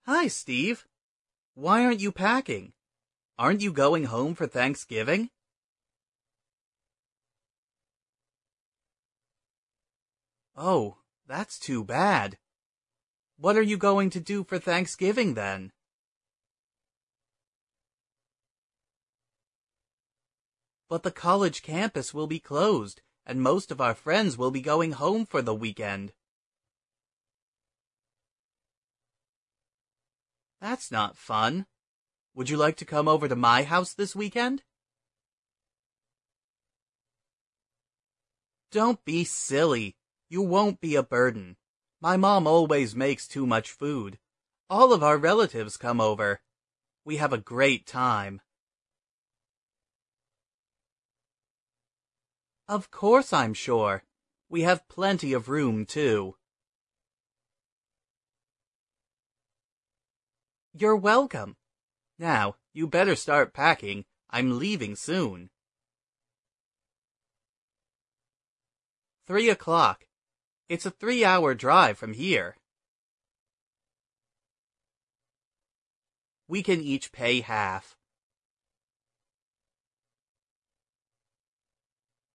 Hi, Steve. Why aren't you packing? Aren't you going home for Thanksgiving? Oh, that's too bad. What are you going to do for Thanksgiving then? But the college campus will be closed, and most of our friends will be going home for the weekend. That's not fun. Would you like to come over to my house this weekend? Don't be silly. You won't be a burden. My mom always makes too much food. All of our relatives come over. We have a great time. Of course I'm sure. We have plenty of room, too. You're welcome. Now, you better start packing. I'm leaving soon. 3 o'clock. It's a 3-hour drive from here. We can each pay half.